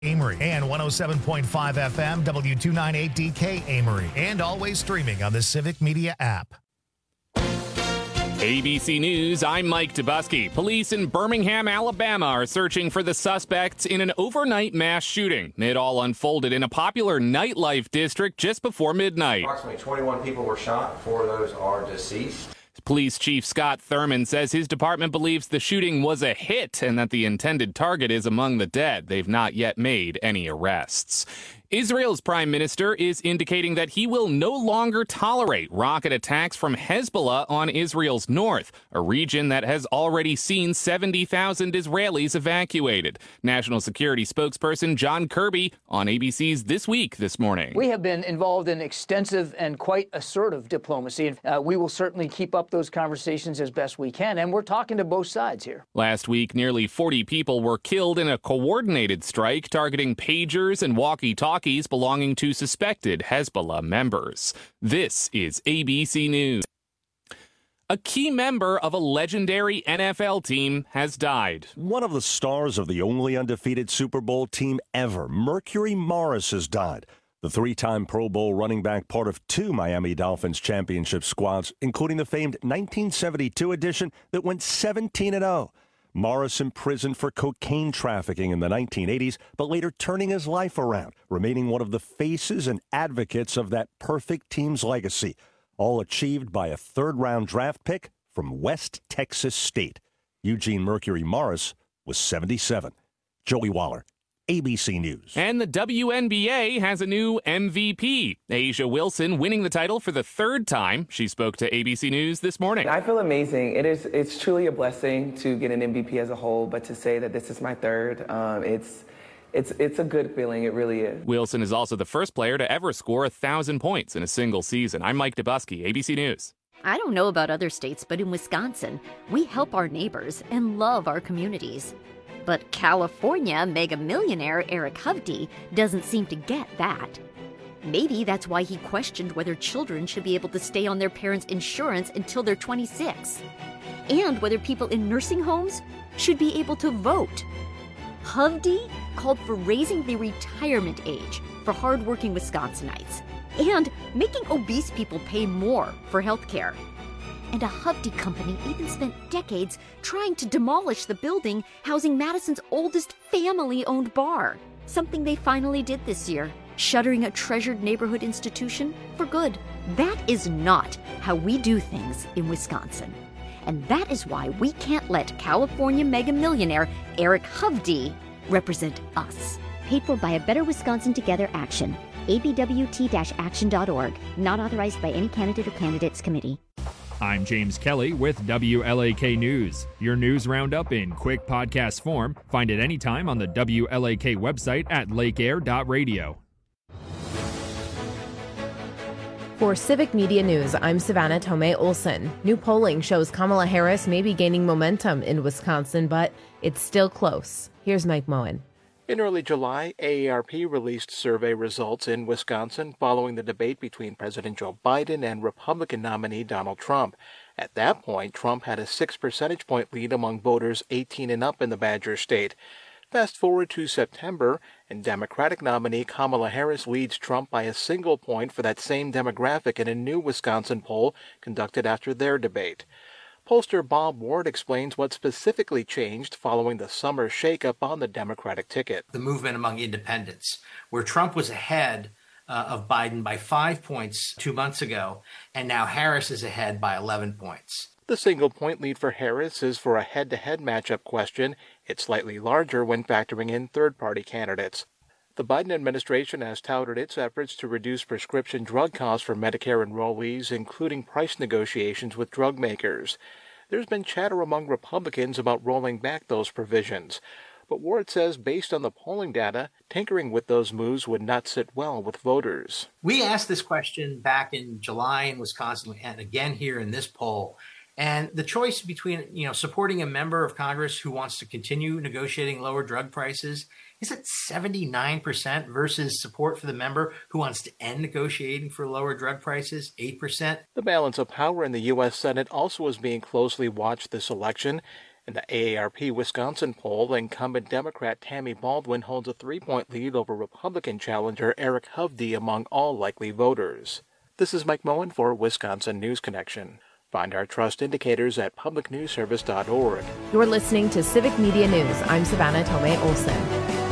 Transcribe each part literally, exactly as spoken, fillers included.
Amory and one oh seven point five F M, W two ninety-eight D K Amory, and always streaming on the Civic Media app. A B C News, I'm Mike Dubusky. Police in Birmingham, Alabama are searching for the suspects in an overnight mass shooting. It all unfolded in a popular nightlife district just before midnight. Approximately twenty-one people were shot. Four of those are deceased. Police Chief Scott Thurman says his department believes the shooting was a hit and that the intended target is among the dead. They've not yet made any arrests. Israel's prime minister is indicating that he will no longer tolerate rocket attacks from Hezbollah on Israel's north, a region that has already seen seventy thousand Israelis evacuated. National Security spokesperson John Kirby on A B C's This Week this morning. We have been involved in extensive and quite assertive diplomacy. Uh, we will certainly keep up those conversations as best we can, and we're talking to both sides here. Last week, nearly forty people were killed in a coordinated strike targeting pagers and walkie-talkies belonging to suspected Hezbollah members. This is A B C News. A key member of a legendary N F L team has died. One of the stars of the only undefeated Super Bowl team ever, Mercury Morris, has died. The three-time Pro Bowl running back, part of two Miami Dolphins championship squads, including the famed nineteen seventy-two edition that went seventeen and oh. Morris imprisoned for cocaine trafficking in the nineteen eighties, but later turning his life around, remaining one of the faces and advocates of that perfect team's legacy, all achieved by a third-round draft pick from West Texas State. Eugene Mercury Morris was seventy-seven. Joey Waller, A B C News. And the W N B A has a new M V P. A'ja Wilson winning the title for the third time. She spoke to A B C News this morning. I feel amazing. It is. It's truly a blessing to get an M V P as a whole, but to say that this is my third, um, it's it's it's a good feeling. It really is. Wilson is also the first player to ever score a thousand points in a single season. I'm Mike Dubusky, A B C News. I don't know about other states, but in Wisconsin, we help our neighbors and love our communities. But California mega millionaire Eric Hovde doesn't seem to get that. Maybe that's why he questioned whether children should be able to stay on their parents' insurance until they're twenty-six, and whether people in nursing homes should be able to vote. Hovde called for raising the retirement age for hardworking Wisconsinites and making obese people pay more for health care. And a Hovde company even spent decades trying to demolish the building housing Madison's oldest family-owned bar. Something they finally did this year, shuttering a treasured neighborhood institution for good. That is not how we do things in Wisconsin. And that is why we can't let California mega millionaire Eric Hovde represent us. Paid for by a Better Wisconsin Together Action. A B W T action dot org. Not authorized by any candidate or candidates committee. I'm James Kelly with W L A K News. Your news roundup in quick podcast form. Find it anytime on the W L A K website at lake air dot radio. For Civic Media News, I'm Savannah Tomei Olson. New polling shows Kamala Harris may be gaining momentum in Wisconsin, but it's still close. Here's Mike Moen. In early July, A A R P released survey results in Wisconsin following the debate between President Joe Biden and Republican nominee Donald Trump. At that point, Trump had a six percentage point lead among voters eighteen and up in the Badger State. Fast forward to September, and Democratic nominee Kamala Harris leads Trump by a single point for that same demographic in a new Wisconsin poll conducted after their debate. Pollster Bob Ward explains what specifically changed following the summer shakeup on the Democratic ticket. The movement among independents, where Trump was ahead uh, of Biden by five points two months ago, and now Harris is ahead by eleven points. The single-point lead for Harris is for a head-to-head matchup question. It's slightly larger when factoring in third-party candidates. The Biden administration has touted its efforts to reduce prescription drug costs for Medicare enrollees, including price negotiations with drug makers. There's been chatter among Republicans about rolling back those provisions. But Ward says based on the polling data, tinkering with those moves would not sit well with voters. We asked this question back in July in Wisconsin and again here in this poll. And the choice between, you know, supporting a member of Congress who wants to continue negotiating lower drug prices is at seventy-nine percent versus support for the member who wants to end negotiating for lower drug prices, eight percent. The balance of power in the U S Senate also is being closely watched this election. In the A A R P Wisconsin poll, incumbent Democrat Tammy Baldwin holds a three-point lead over Republican challenger Eric Hovde among all likely voters. This is Mike Moen for Wisconsin News Connection. Find our trust indicators at public news service dot org. You're listening to Civic Media News. I'm Savannah Tomei Olson.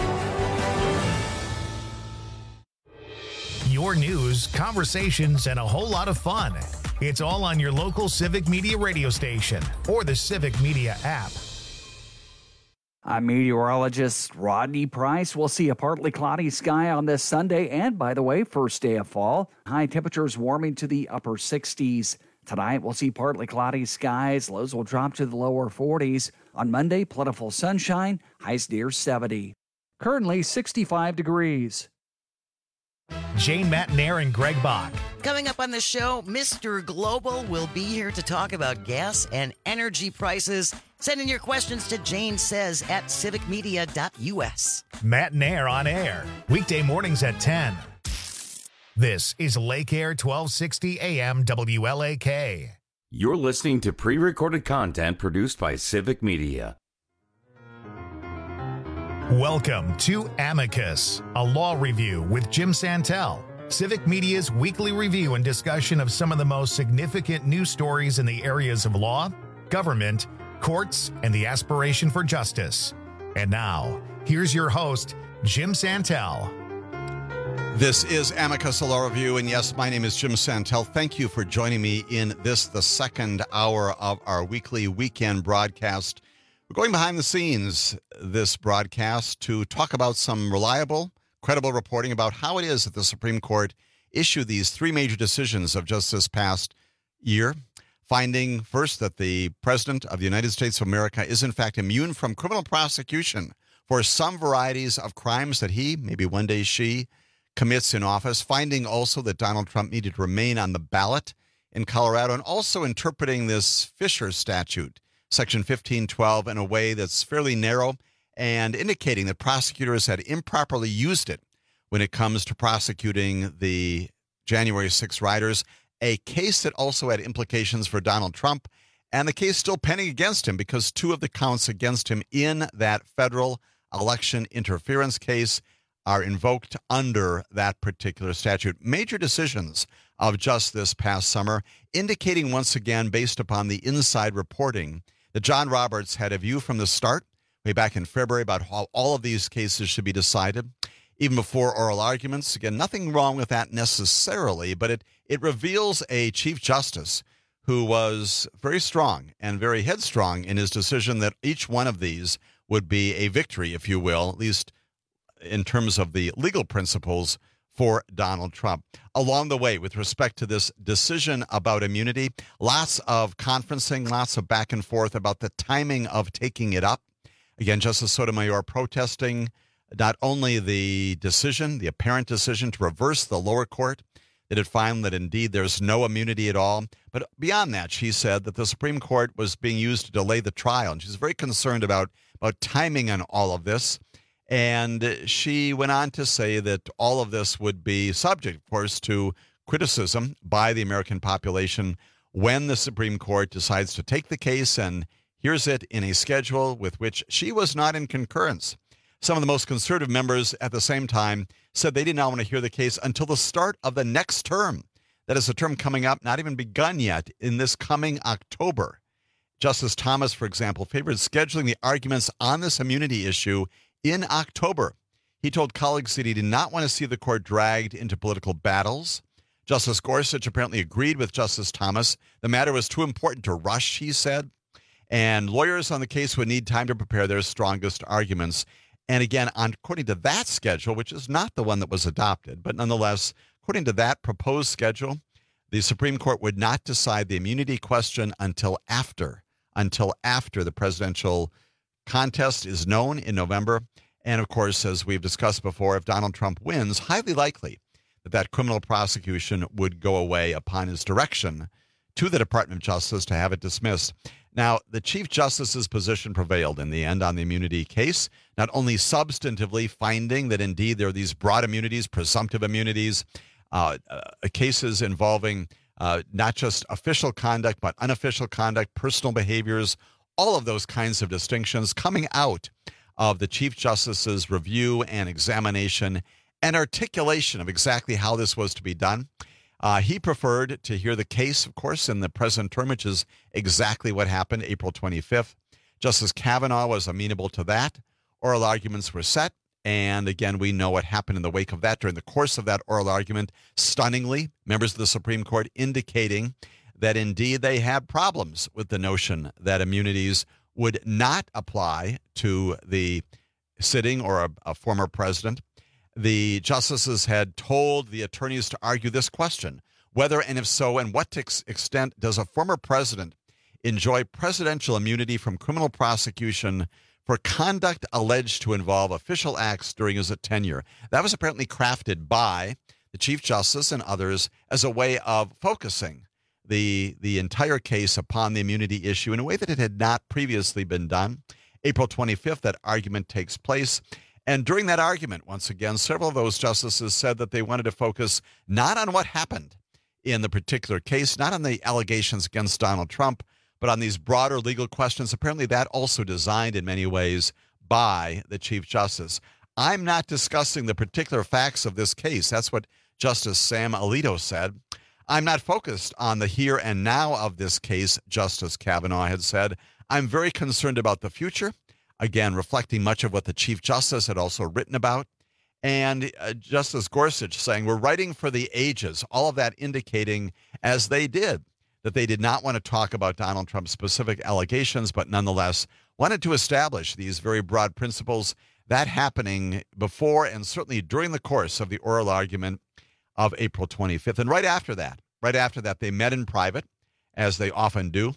Your news, conversations, and a whole lot of fun. It's all on your local Civic Media radio station or the Civic Media app. I'm meteorologist Rodney Price. We'll see a partly cloudy sky on this Sunday and, by the way, first day of fall. High temperatures warming to the upper sixties. Tonight, we'll see partly cloudy skies. Lows will drop to the lower forties. On Monday, plentiful sunshine. Highs near seventy. Currently sixty-five degrees. Jane Matnair and Greg Bach. Coming up on the show, Mister Global will be here to talk about gas and energy prices. Send in your questions to Jane Says at civic media dot u s. Matnair on air, weekday mornings at ten. This is Lake Air twelve sixty A M W L A K. You're listening to pre-recorded content produced by Civic Media. Welcome to Amicus, a law review with Jim Santel, Civic Media's weekly review and discussion of some of the most significant news stories in the areas of law, government, courts, and the aspiration for justice. And now, here's your host, Jim Santel. This is Amicus, a law review, and yes, my name is Jim Santel. Thank you for joining me in this, the second hour of our weekly weekend broadcast. We're going behind the scenes this broadcast to talk about some reliable, credible reporting about how it is that the Supreme Court issued these three major decisions of just this past year, finding first that the President of the United States of America is in fact immune from criminal prosecution for some varieties of crimes that he, maybe one day she, commits in office, finding also that Donald Trump needed to remain on the ballot in Colorado, and also interpreting this Fisher statute, Section fifteen twelve, in a way that's fairly narrow and indicating that prosecutors had improperly used it when it comes to prosecuting the January sixth rioters, a case that also had implications for Donald Trump, and the case still pending against him because two of the counts against him in that federal election interference case are invoked under that particular statute. Major decisions of just this past summer, indicating once again, based upon the inside reporting, that John Roberts had a view from the start, way back in February, about how all of these cases should be decided, even before oral arguments. Again, nothing wrong with that necessarily, but it, it reveals a Chief Justice who was very strong and very headstrong in his decision that each one of these would be a victory, if you will, at least in terms of the legal principles for Donald Trump. Along the way, with respect to this decision about immunity, lots of conferencing, lots of back and forth about the timing of taking it up. Again, Justice Sotomayor protesting not only the decision, the apparent decision to reverse the lower court that had found that indeed there's no immunity at all, but beyond that, she said that the Supreme Court was being used to delay the trial, and she's very concerned about, about timing on all of this. And she went on to say that all of this would be subject, of course, to criticism by the American population when the Supreme Court decides to take the case and hears it in a schedule with which she was not in concurrence. Some of the most conservative members at the same time said they did not want to hear the case until the start of the next term. That is a term coming up, not even begun yet, in this coming October. Justice Thomas, for example, favored scheduling the arguments on this immunity issue in October. He told colleagues that he did not want to see the court dragged into political battles. Justice Gorsuch apparently agreed with Justice Thomas. The matter was too important to rush, he said, and lawyers on the case would need time to prepare their strongest arguments. And again, on, according to that schedule, which is not the one that was adopted, but nonetheless, according to that proposed schedule, the Supreme Court would not decide the immunity question until after, until after the presidential contest is known in November. And of course, as we've discussed before, if Donald Trump wins, highly likely that that criminal prosecution would go away upon his direction to the Department of Justice to have it dismissed. Now, the Chief Justice's position prevailed in the end on the immunity case, not only substantively finding that indeed there are these broad immunities, presumptive immunities, uh, uh, cases involving uh, not just official conduct, but unofficial conduct, personal behaviors, all of those kinds of distinctions coming out of the Chief Justice's review and examination and articulation of exactly how this was to be done. Uh, he preferred to hear the case, of course, in the present term, which is exactly what happened April twenty-fifth. Justice Kavanaugh was amenable to that. Oral arguments were set. And again, we know what happened in the wake of that during the course of that oral argument. Stunningly, members of the Supreme Court indicating that indeed they had problems with the notion that immunities would not apply to the sitting or a, a former president. The justices had told the attorneys to argue this question, whether and if so, and what to ex- extent does a former president enjoy presidential immunity from criminal prosecution for conduct alleged to involve official acts during his tenure. That was apparently crafted by the Chief Justice and others as a way of focusing the, the entire case upon the immunity issue in a way that it had not previously been done. April twenty-fifth, that argument takes place. And during that argument, once again, several of those justices said that they wanted to focus not on what happened in the particular case, not on the allegations against Donald Trump, but on these broader legal questions. Apparently that also designed in many ways by the Chief Justice. I'm not discussing the particular facts of this case. That's what Justice Sam Alito said. I'm not focused on the here and now of this case, Justice Kavanaugh had said. I'm very concerned about the future. Again, reflecting much of what the Chief Justice had also written about. And uh, Justice Gorsuch saying, we're writing for the ages, all of that indicating, as they did, that they did not want to talk about Donald Trump's specific allegations, but nonetheless wanted to establish these very broad principles. That happening before and certainly during the course of the oral argument of April twenty-fifth. And right after that, right after that, they met in private, as they often do.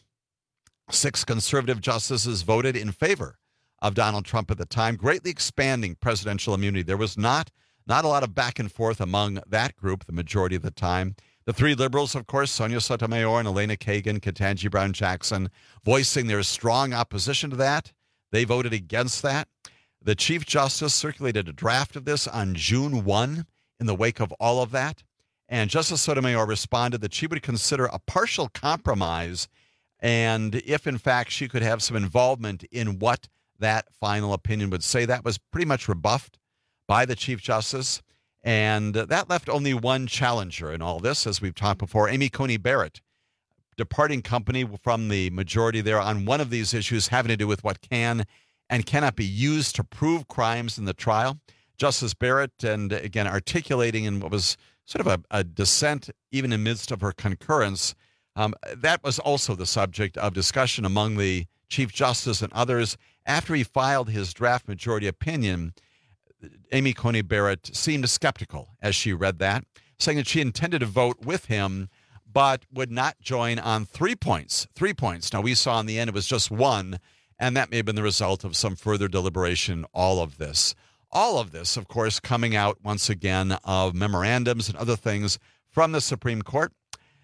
Six conservative justices voted in favor of Donald Trump at the time, greatly expanding presidential immunity. There was not, not a lot of back and forth among that group, the majority of the time. The three liberals, of course, Sonia Sotomayor and Elena Kagan, Ketanji Brown Jackson, voicing their strong opposition to that. They voted against that. The Chief Justice circulated a draft of this on June first in the wake of all of that. And Justice Sotomayor responded that she would consider a partial compromise and if, in fact, she could have some involvement in what that final opinion would say. That was pretty much rebuffed by the Chief Justice. And that left only one challenger in all this, as we've talked before, Amy Coney Barrett, departing company from the majority there on one of these issues having to do with what can and cannot be used to prove crimes in the trial. Justice Barrett, and again, articulating in what was sort of a, a dissent, even in the midst of her concurrence, um, that was also the subject of discussion among the Chief Justice and others. After he filed his draft majority opinion, Amy Coney Barrett seemed skeptical as she read that, saying that she intended to vote with him, but would not join on three points. Three points. Now, we saw in the end it was just one, and that may have been the result of some further deliberation, all of this. All of this, of course, coming out once again of memorandums and other things from the Supreme Court.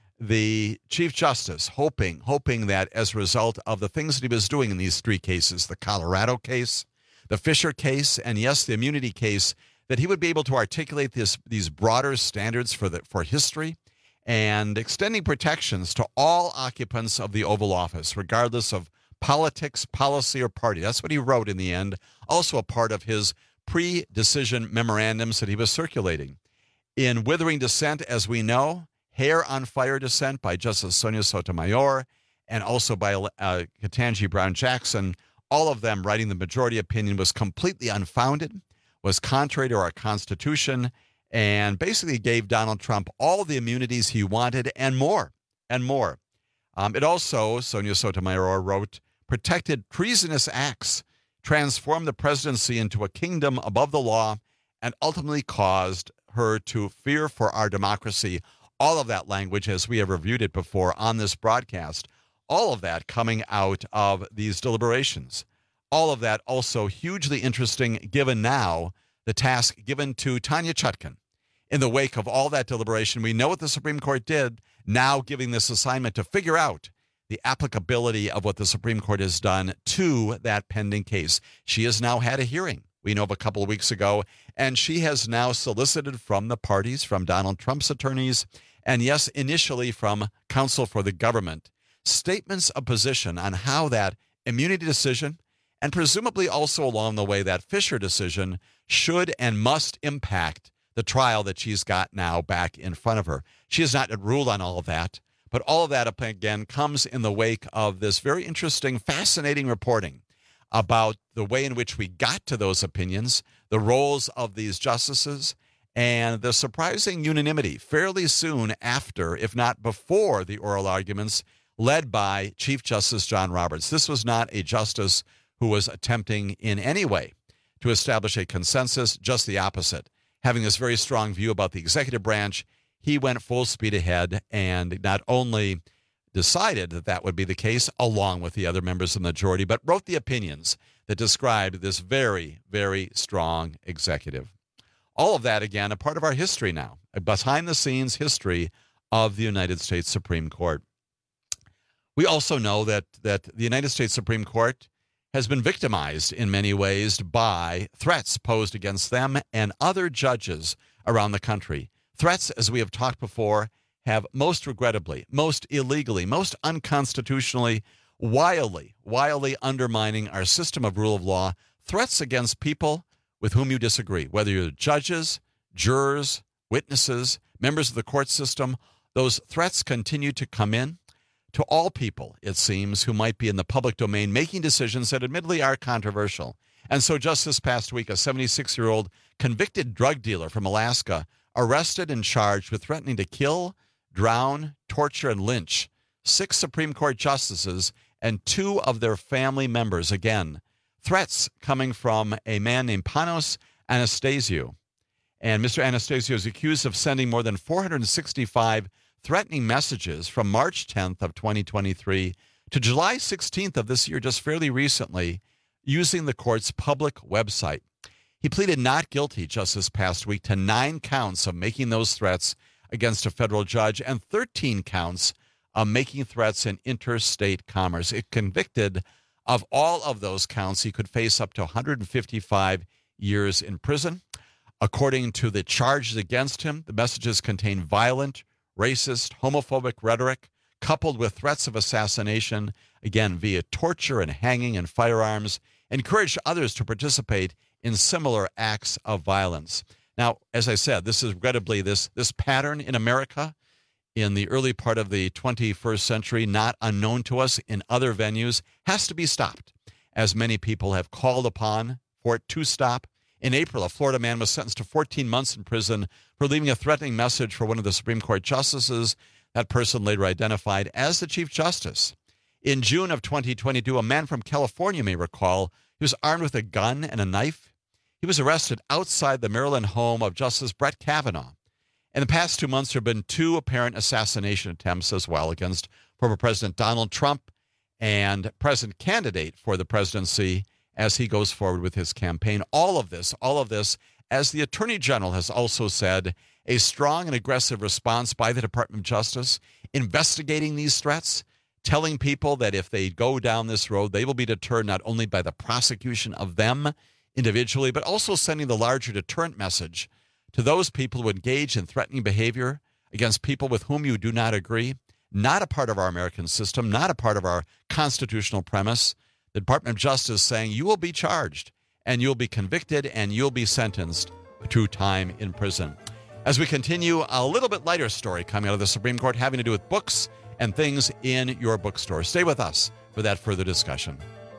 The Chief Justice hoping, hoping that as a result of the things that he was doing in these three cases, the Colorado case, the Fisher case, and yes, the immunity case, that he would be able to articulate this, these broader standards for the, for history and extending protections to all occupants of the Oval Office, regardless of politics, policy, or party. That's what he wrote in the end, also a part of his pre-decision memorandums that he was circulating. In withering dissent, as we know, hair on fire dissent by Justice Sonia Sotomayor and also by uh, Ketanji Brown Jackson, all of them writing the majority opinion was completely unfounded, was contrary to our Constitution, and basically gave Donald Trump all the immunities he wanted and more, and more. Um, it also, Sonia Sotomayor wrote, protected treasonous acts, transformed the presidency into a kingdom above the law, and ultimately caused her to fear for our democracy. All of that language, as we have reviewed it before on this broadcast, all of that coming out of these deliberations. All of that also hugely interesting, given now the task given to Tanya Chutkan. In the wake of all that deliberation, we know what the Supreme Court did, now giving this assignment to figure out the applicability of what the Supreme Court has done to that pending case. She has now had a hearing, we know of a couple of weeks ago, and she has now solicited from the parties, from Donald Trump's attorneys, and yes, initially from counsel for the government, statements of position on how that immunity decision, and presumably also along the way that Fisher decision should and must impact the trial that she's got now back in front of her. She has not ruled on all of that, but all of that, again, comes in the wake of this very interesting, fascinating reporting about the way in which we got to those opinions, the roles of these justices, and the surprising unanimity fairly soon after, if not before, the oral arguments led by Chief Justice John Roberts. This was not a justice who was attempting in any way to establish a consensus, just the opposite. Having this very strong view about the executive branch, he went full speed ahead and not only decided that that would be the case along with the other members of the majority, but wrote the opinions that described this very, very strong executive. All of that, again, a part of our history now, a behind-the-scenes history of the United States Supreme Court. We also know that, that the United States Supreme Court has been victimized in many ways by threats posed against them and other judges around the country. Threats, as we have talked before, have most regrettably, most illegally, most unconstitutionally, wildly, wildly undermining our system of rule of law, threats against people with whom you disagree, whether you're judges, jurors, witnesses, members of the court system. Those threats continue to come in to all people, it seems, who might be in the public domain making decisions that admittedly are controversial. And so just this past week, a seventy-six-year-old convicted drug dealer from Alaska arrested and charged with threatening to kill, drown, torture, and lynch six Supreme Court justices and two of their family members. Again, threats coming from a man named Panos Anastasiou. And Mister Anastasiou is accused of sending more than four hundred sixty-five threatening messages from March tenth of twenty twenty-three to July sixteenth of this year, just fairly recently, using the court's public website. He pleaded not guilty just this past week to nine counts of making those threats against a federal judge and thirteen counts of making threats in interstate commerce. If convicted of all of those counts, he could face up to one hundred fifty-five years in prison. According to the charges against him, the messages contain violent, racist, homophobic rhetoric, coupled with threats of assassination, again, via torture and hanging and firearms, encouraged others to participate in similar acts of violence. Now, as I said, this is regrettably this, this pattern in America in the early part of the twenty-first century, not unknown to us in other venues, has to be stopped, as many people have called upon for it to stop. In April, a Florida man was sentenced to fourteen months in prison for leaving a threatening message for one of the Supreme Court justices. That person later identified as the Chief Justice. In June of twenty twenty-two, a man from California, may recall, he was armed with a gun and a knife. He was arrested outside the Maryland home of Justice Brett Kavanaugh. In the past two months, there have been two apparent assassination attempts as well against former President Donald Trump and present candidate for the presidency as he goes forward with his campaign. All of this, all of this, as the Attorney General has also said, a strong and aggressive response by the Department of Justice, investigating these threats, telling people that if they go down this road, they will be deterred not only by the prosecution of them individually, but also sending the larger deterrent message to those people who engage in threatening behavior against people with whom you do not agree, not a part of our American system, not a part of our constitutional premise. The Department of Justice saying you will be charged and you'll be convicted and you'll be sentenced to time in prison. As we continue, a little bit lighter story coming out of the Supreme Court having to do with books and things in your bookstore. Stay with us for that further discussion.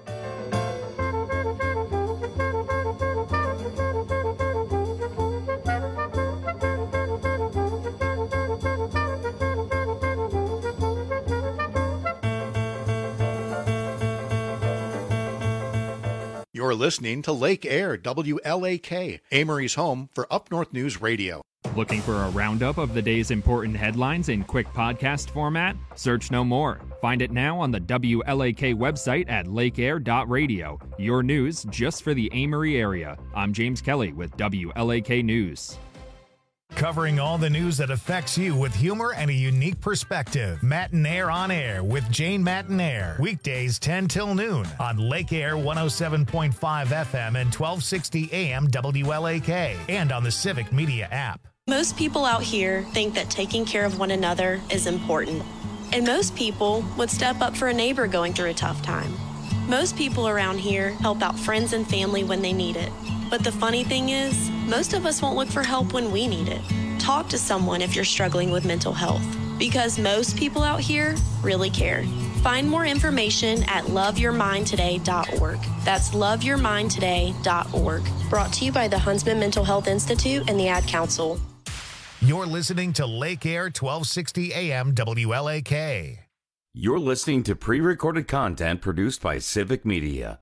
You're listening to Lake Air, W L A K, Amory's home for Up North News Radio. Looking for a roundup of the day's important headlines in quick podcast format? Search no more. Find it now on the W L A K website at lake air dot radio. Your news just for the Amory area. I'm James Kelly with W L A K News. Covering all the news that affects you with humor and a unique perspective. Matinaire on Air with Jane Matinaire. Weekdays ten till noon on Lake Air one oh seven point five F M and twelve sixty A M W L A K and on the Civic Media app. Most people out here think that taking care of one another is important. And most people would step up for a neighbor going through a tough time. Most people around here help out friends and family when they need it. But the funny thing is, most of us won't look for help when we need it. Talk to someone if you're struggling with mental health, because most people out here really care. Find more information at love your mind today dot org. That's love your mind today dot org. Brought to you by the Huntsman Mental Health Institute and the Ad Council. You're listening to Lake Air twelve sixty A M W L A K. You're listening to pre-recorded content produced by Civic Media.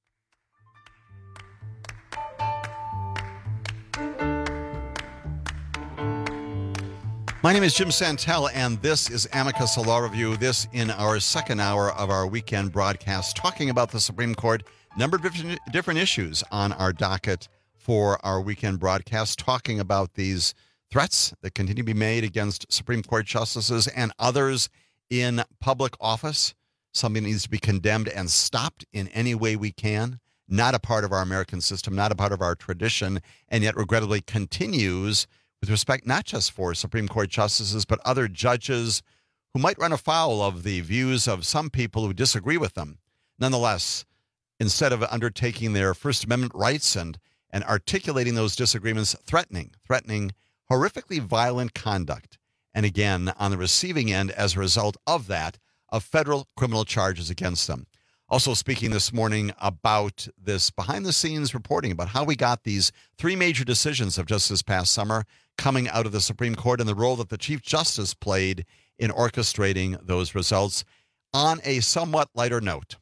My name is Jim Santel, and this is Amicus Law Review. This in our second hour of our weekend broadcast, talking about the Supreme Court. Number of different, different issues on our docket for our weekend broadcast, talking about these threats that continue to be made against Supreme Court justices and others in public office. Something that needs to be condemned and stopped in any way we can. Not a part of our American system, not a part of our tradition, and yet regrettably continues with respect not just for Supreme Court justices, but other judges who might run afoul of the views of some people who disagree with them. Nonetheless, instead of undertaking their First Amendment rights and, and articulating those disagreements, threatening, threatening horrifically violent conduct. And again, on the receiving end, as a result of that, of federal criminal charges against them. Also speaking this morning about this behind-the-scenes reporting about how we got these three major decisions of just this past summer coming out of the Supreme Court and the role that the Chief Justice played in orchestrating those results. On a somewhat lighter note,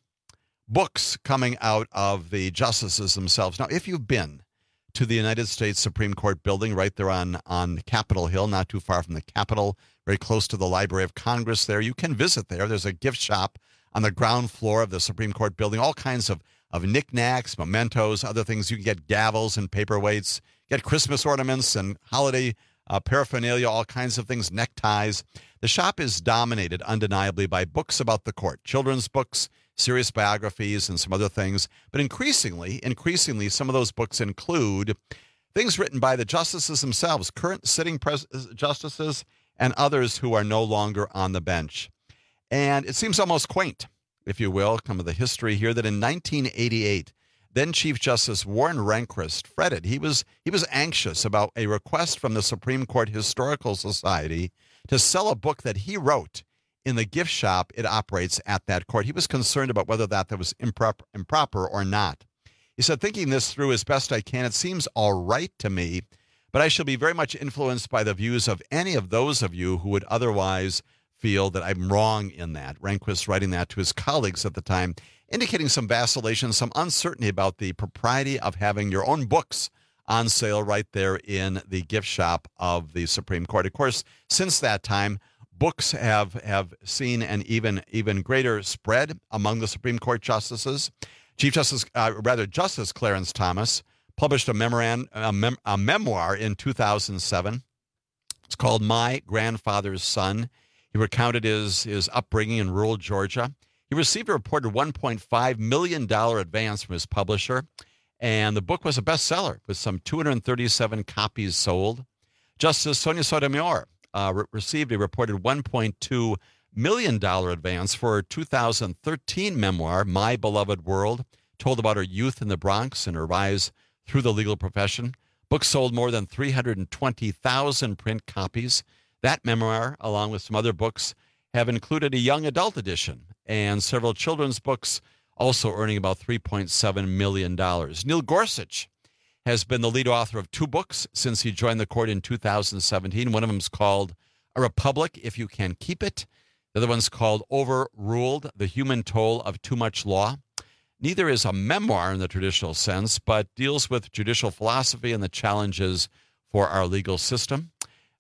books coming out of the justices themselves. Now, if you've been to the United States Supreme Court building right there on, on Capitol Hill, not too far from the Capitol, very close to the Library of Congress there, you can visit there. There's a gift shop on the ground floor of the Supreme Court building, all kinds of, of knickknacks, mementos, other things. You can get gavels and paperweights, get Christmas ornaments and holiday uh, paraphernalia, all kinds of things, neckties. The shop is dominated undeniably by books about the court, children's books, serious biographies, and some other things. But increasingly, increasingly, some of those books include things written by the justices themselves, current sitting pres- justices, and others who are no longer on the bench. And it seems almost quaint, if you will, come of the history here, that in nineteen eighty-eight, then Chief Justice Warren Rehnquist fretted. He was he was anxious about a request from the Supreme Court Historical Society to sell a book that he wrote in the gift shop it operates at that court. He was concerned about whether that, that was improper, improper or not. He said, thinking this through as best I can, it seems all right to me, but I shall be very much influenced by the views of any of those of you who would otherwise feel that I'm wrong in that. Rehnquist writing that to his colleagues at the time, indicating some vacillation, some uncertainty about the propriety of having your own books on sale right there in the gift shop of the Supreme Court. Of course, since that time, books have, have seen an even, even greater spread among the Supreme Court justices. Chief Justice, uh, rather Justice Clarence Thomas published a, memorand, a, mem- a memoir in two thousand seven. It's called My Grandfather's Son. He recounted his, his upbringing in rural Georgia. He received a reported one point five million dollars advance from his publisher, and the book was a bestseller with some two hundred thirty-seven copies sold. Justice Sonia Sotomayor uh, re- received a reported one point two million dollars advance for her two thousand thirteen memoir, My Beloved World, told about her youth in the Bronx and her rise through the legal profession. Book sold more than three hundred twenty thousand print copies. That memoir, along with some other books, have included a young adult edition and several children's books, also earning about three point seven million dollars. Neil Gorsuch has been the lead author of two books since he joined the court in two thousand seventeen. One of them is called A Republic, If You Can Keep It. The other one's called Overruled, The Human Toll of Too Much Law. Neither is a memoir in the traditional sense, but deals with judicial philosophy and the challenges for our legal system.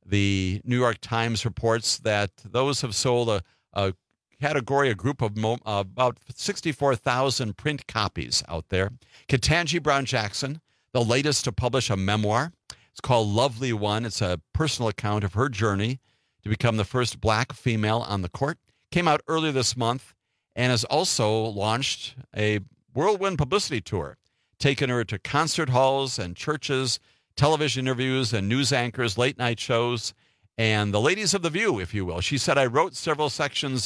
The New York Times reports that those have sold a, a category, a group of mo- uh, about sixty-four thousand print copies out there. Ketanji Brown Jackson, the latest to publish a memoir. It's called Lovely One. It's a personal account of her journey to become the first black female on the court. Came out earlier this month and has also launched a whirlwind publicity tour, taken her to concert halls and churches, television interviews and news anchors, late night shows, and the ladies of The View, if you will. She said, I wrote several sections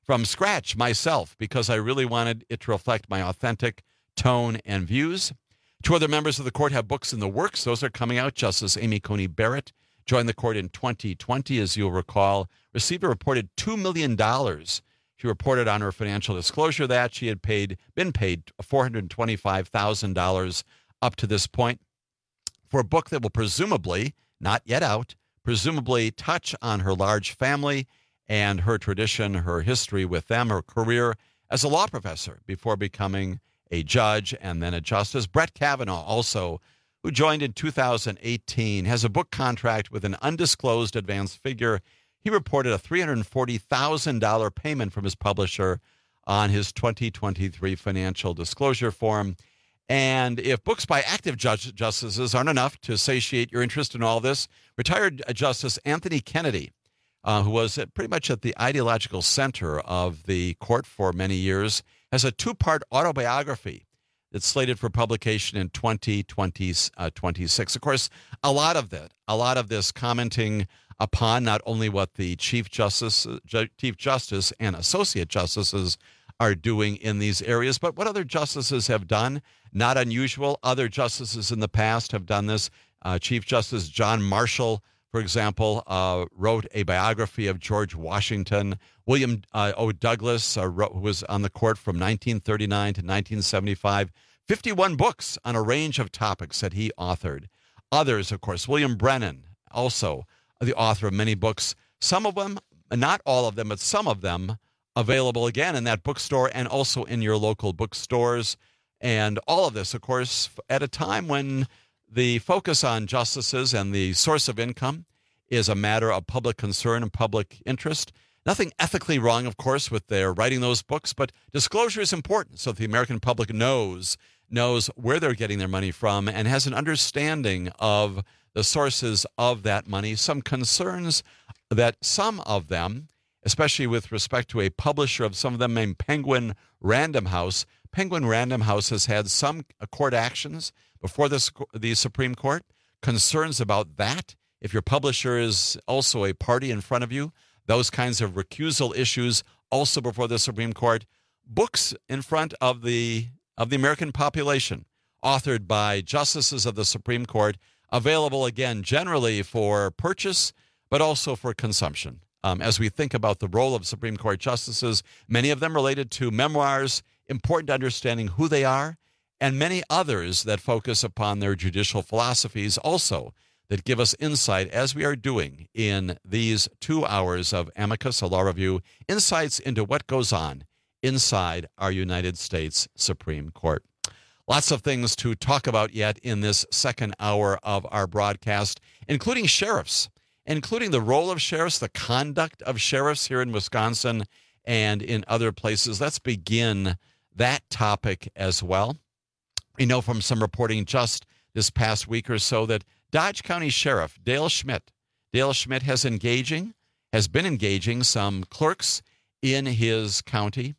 from scratch myself because I really wanted it to reflect my authentic tone and views. Two other members of the court have books in the works. Those are coming out. Justice Amy Coney Barrett joined the court in twenty twenty, as you'll recall, received a reported two million dollars. She reported on her financial disclosure that she had paid, been paid four hundred twenty-five thousand dollars up to this point for a book that will presumably, not yet out, presumably touch on her large family and her tradition, her history with them, her career as a law professor before becoming a judge and then a justice. Brett Kavanaugh, also, who joined in two thousand eighteen, has a book contract with an undisclosed advance figure. He reported a three hundred forty thousand dollars payment from his publisher on his twenty twenty-three financial disclosure form. And if books by active judge, justices aren't enough to satiate your interest in all this, retired Justice Anthony Kennedy, uh, who was at, pretty much at the ideological center of the court for many years, has a two-part autobiography that's slated for publication in twenty twenty-six. Of course, a lot of that, a lot of this commenting upon not only what the Chief Justice, Chief Justice and Associate Justices are doing in these areas, but what other justices have done. Not unusual. Other justices in the past have done this. Uh, Chief Justice John Marshall, for example, uh, wrote a biography of George Washington. William uh, O. Douglas, uh, wrote, who was on the court from nineteen thirty-nine to nineteen seventy-five, fifty-one books on a range of topics that he authored. Others, of course, William Brennan, also the author of many books, some of them, not all of them, but some of them available again in that bookstore and also in your local bookstores. And all of this, of course, at a time when the focus on justices and the source of income is a matter of public concern and public interest. Nothing ethically wrong, of course, with their writing those books, but disclosure is important so the American public knows, knows where they're getting their money from and has an understanding of the sources of that money. Some concerns that some of them, especially with respect to a publisher of some of them named Penguin Random House, Penguin Random House has had some court actions before this, the Supreme Court, concerns about that. If your publisher is also a party in front of you, those kinds of recusal issues also before the Supreme Court. Books in front of the of the American population, authored by justices of the Supreme Court, available again generally for purchase, but also for consumption. Um, as we think about the role of Supreme Court justices, many of them related to memoirs, important to understanding who they are, and many others that focus upon their judicial philosophies also that give us insight, as we are doing in these two hours of Amicus, a law review, insights into what goes on inside our United States Supreme Court. Lots of things to talk about yet in this second hour of our broadcast, including sheriffs, including the role of sheriffs, the conduct of sheriffs here in Wisconsin and in other places. Let's begin that topic as well. We know from some reporting just this past week or so that Dodge County Sheriff Dale Schmidt, Dale Schmidt has engaging, has been engaging some clerks in his county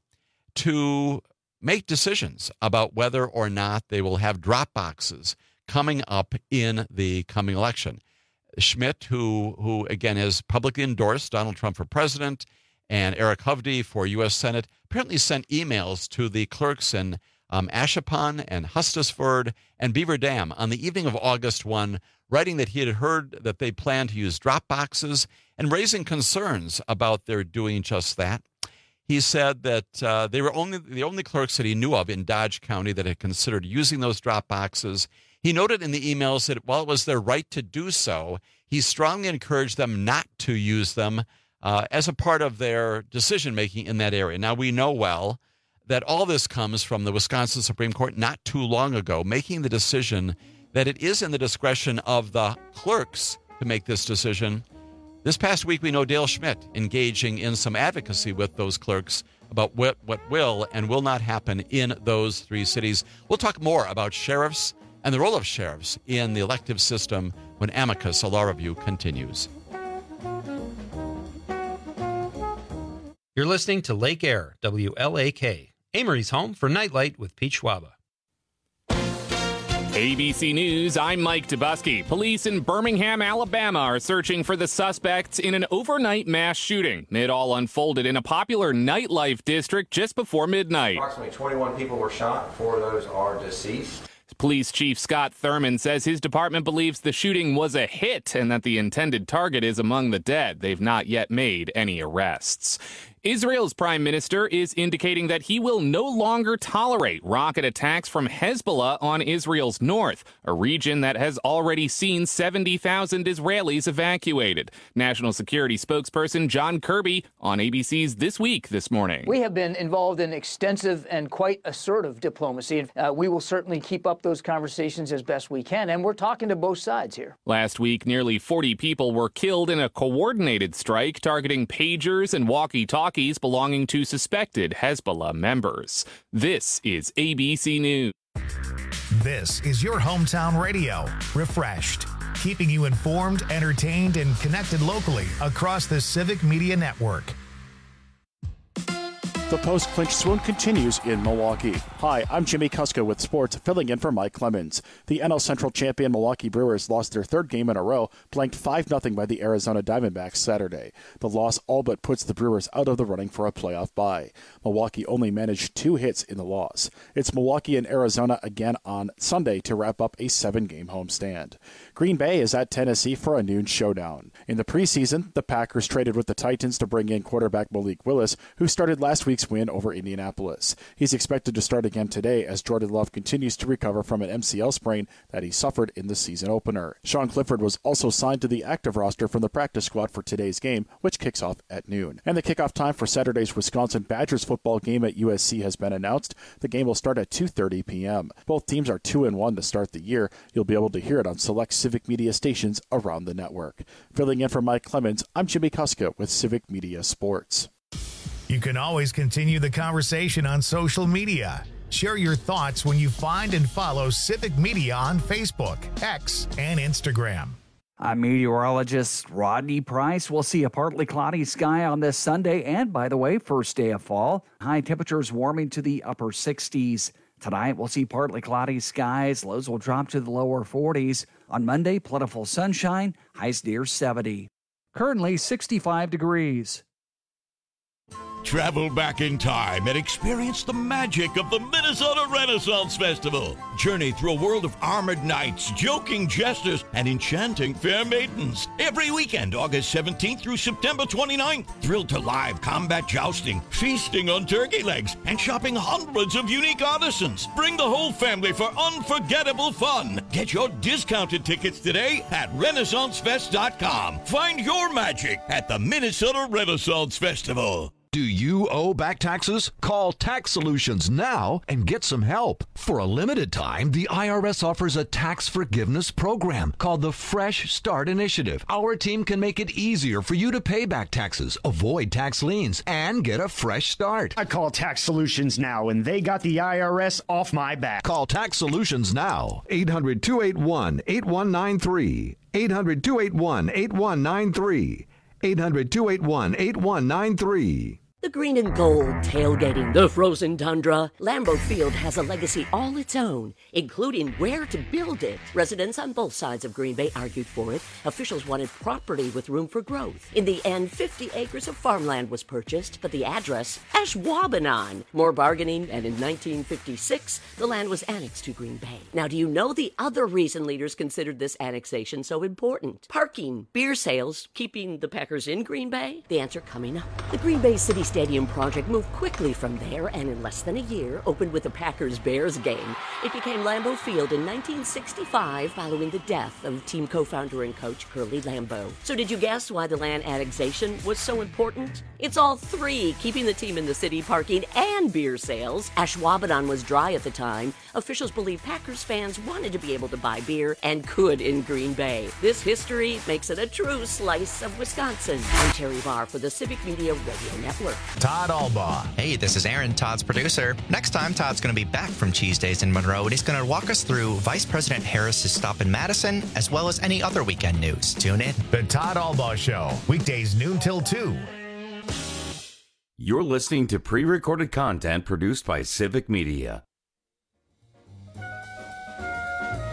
to make decisions about whether or not they will have drop boxes coming up in the coming election. Schmidt, who, who again, has publicly endorsed Donald Trump for president and Eric Hovde for U S Senate, apparently sent emails to the clerks in um, Ashapon and Hustisford and Beaver Dam on the evening of August first, writing that he had heard that they planned to use drop boxes and raising concerns about their doing just that. He said that uh, they were only the only clerks that he knew of in Dodge County that had considered using those drop boxes. He noted in the emails that while it was their right to do so, he strongly encouraged them not to use them uh, as a part of their decision-making in that area. Now, we know well that all this comes from the Wisconsin Supreme Court not too long ago, making the decision that it is in the discretion of the clerks to make this decision. This past week, we know Dale Schmidt engaging in some advocacy with those clerks about what, what will and will not happen in those three cities. We'll talk more about sheriffs and the role of sheriffs in the elective system when Amicus, a law review, continues. You're listening to Lake Air, W L A K, Amory's home for Nightlight with Pete Schwaba. A B C News, I'm Mike Dubusky. Police in Birmingham, Alabama are searching for the suspects in an overnight mass shooting. It all unfolded in a popular nightlife district just before midnight. Approximately twenty-one people were shot. Four of those are deceased. Police Chief Scott Thurman says his department believes the shooting was a hit and that the intended target is among the dead. They've not yet made any arrests. Israel's prime minister is indicating that he will no longer tolerate rocket attacks from Hezbollah on Israel's north, a region that has already seen seventy thousand Israelis evacuated. National Security spokesperson John Kirby on A B C's This Week this morning. We have been involved in extensive and quite assertive diplomacy. Uh, we will certainly keep up those conversations as best we can, and we're talking to both sides here. Last week, nearly forty people were killed in a coordinated strike targeting pagers and walkie-talkies belonging to suspected Hezbollah members. This is A B C News. This is your hometown radio, Refreshed, keeping you informed, entertained, and connected locally across the Civic Media Network. The post-clinch swoon continues in Milwaukee. Hi, I'm Jimmy Kuska with sports, filling in for Mike Clemens. The N L Central champion Milwaukee Brewers lost their third game in a row, blanked five nothing by the Arizona Diamondbacks Saturday. The loss all but puts the Brewers out of the running for a playoff bye. Milwaukee only managed two hits in the loss. It's Milwaukee and Arizona again on Sunday to wrap up a seven-game homestand. Green Bay is at Tennessee for a noon showdown. In the preseason, the Packers traded with the Titans to bring in quarterback Malik Willis, who started last week's win over Indianapolis. He's expected to start again today as Jordan Love continues to recover from an M C L sprain that he suffered in the season opener. Sean Clifford was also signed to the active roster from the practice squad for today's game, which kicks off at noon. And the kickoff time for Saturday's Wisconsin Badgers football game at U S C has been announced. The game will start at two thirty p.m. Both teams are two and one to start the year. You'll be able to hear it on select Civic Media stations around the network. Filling in for Mike Clemens, I'm Jimmy Kuska with Civic Media Sports. You can always continue the conversation on social media. Share your thoughts when you find and follow Civic Media on Facebook, X, and Instagram. I'm meteorologist Rodney Price. We'll see a partly cloudy sky on this Sunday and, by the way, first day of fall. High temperatures warming to the upper sixties. Tonight, we'll see partly cloudy skies. Lows will drop to the lower forties. On Monday, plentiful sunshine, highs near seventy. Currently sixty-five degrees. Travel back in time and experience the magic of the Minnesota Renaissance Festival. Journey through a world of armored knights, joking jesters, and enchanting fair maidens. Every weekend, August seventeenth through September twenty-ninth. Thrilled to live combat jousting, feasting on turkey legs, and shopping hundreds of unique artisans. Bring the whole family for unforgettable fun. Get your discounted tickets today at Renaissance Fest dot com. Find your magic at the Minnesota Renaissance Festival. Do you owe back taxes? Call Tax Solutions now and get some help. For a limited time, the I R S offers a tax forgiveness program called the Fresh Start Initiative. Our team can make it easier for you to pay back taxes, avoid tax liens, and get a fresh start. I call Tax Solutions now, and they got the I R S off my back. Call Tax Solutions now. eight hundred, two eight one, eight one nine three. eight hundred, two eight one, eight one nine three. eight hundred, two eight one, eight one nine three. The green and gold tailgating, the frozen tundra. Lambeau Field has a legacy all its own, including where to build it. Residents on both sides of Green Bay argued for it. Officials wanted property with room for growth. In the end, fifty acres of farmland was purchased, but the address, Ashwaubenon. More bargaining, and in nineteen fifty-six, the land was annexed to Green Bay. Now, do you know the other reason leaders considered this annexation so important? Parking, beer sales, keeping the Packers in Green Bay? The answer coming up. The Green Bay City Stadium project moved quickly from there and in less than a year opened with the Packers-Bears game. It became Lambeau Field in nineteen sixty-five following the death of team co-founder and coach Curly Lambeau. So did you guess why the land annexation was so important? It's all three, keeping the team in the city, parking, and beer sales. Ashwaubenon was dry at the time. Officials believe Packers fans wanted to be able to buy beer and could in Green Bay. This history makes it a true slice of Wisconsin. I'm Terry Barr for the Civic Media Radio Network. Todd Albaugh. Hey, this is Aaron, Todd's producer. Next time, Todd's going to be back from Cheese Days in Monroe, and he's going to walk us through Vice President Harris's stop in Madison, as well as any other weekend news. Tune in. The Todd Albaugh Show, weekdays noon till two. You're listening to pre-recorded content produced by Civic Media.